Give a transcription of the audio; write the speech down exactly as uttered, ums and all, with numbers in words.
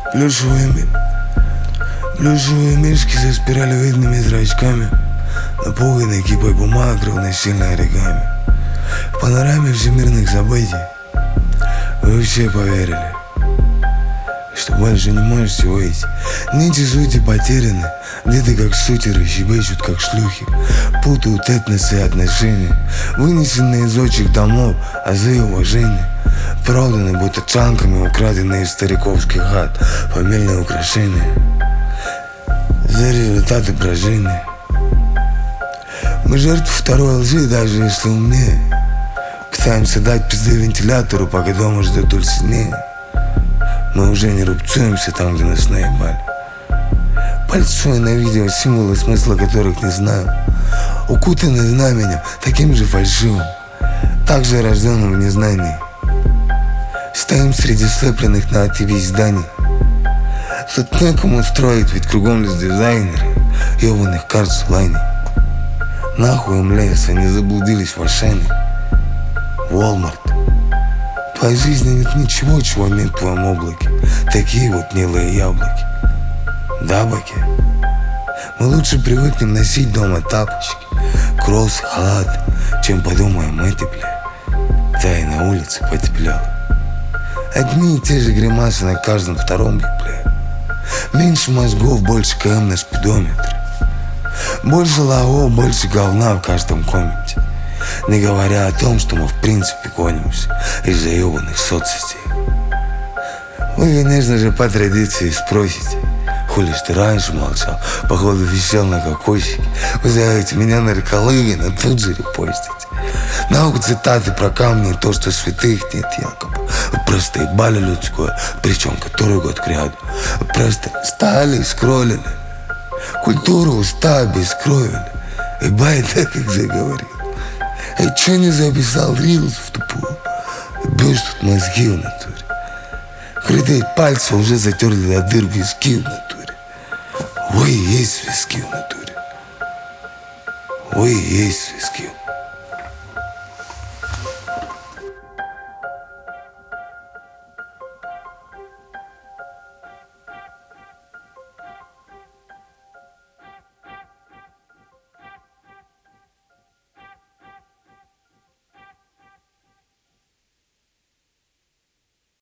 Плюшевыми, плюшевые мишки со спиралевидными зрачками, напуганные кипой бумаг равносильно оригами. В панораме всемирных событий вы все поверили, что больше не можете выйти. Нити сути потеряны, где-то как сутеры щебечут, как шлюхи, путают этносы и отношения, вынесенные из отчих домов, азы и уважения, проданы будто чанками, украденные из стариковских хат, фамильные украшения за результаты брожения. Мы жертвы второй лжи, даже если умнее. Пытаемся дать пизды вентилятору, пока дома ждет уль сильнее. Мы уже не рубцуемся там, где нас наебали. Пальцуя на видео символы, смысла которых не знаю, укутаны знаменем, таким же фальшивым, также рожденным в незнании. Стоим среди слепленных на АТВ зданий. Тут некому строить, ведь кругом лишь дизайнеры ебаных карт с лайней. Нахуй им лес, они заблудились в Ашане. Walmart. В твоей жизни нет ничего, чего нет в твоем облаке. Такие вот милые яблоки. Да, баки? Мы лучше привыкнем носить дома тапочки, кросс, халат, чем подумаем мы теплее. Да и на улице потеплело. Одни и те же гримасы на каждом втором бипле. Меньше мозгов, больше КМ на спидометре. Больше лао, больше говна в каждом комменте. Не говоря о том, что мы в принципе гонимся из-за ебаных соцсетей. Вы, конечно же, по традиции спросите: хули ж ты раньше молчал, походу висел на кокосике. Вы зовете меня нарколыгина, тут же репостите. Науку цитаты про камни и то, что святых нет якобы. Вы просто ебали людское, причем который год кряду. Вы просто стали и скроллили. Культуру уста обескровили. Ебай, так как заговорил. Эй, чё не записал рилс в тупую? Бьешь тут мозги в натуре. Крытые пальцы уже затерли до дыр виски в натуре. Вы и есть виски в натуре. Вы и есть виски.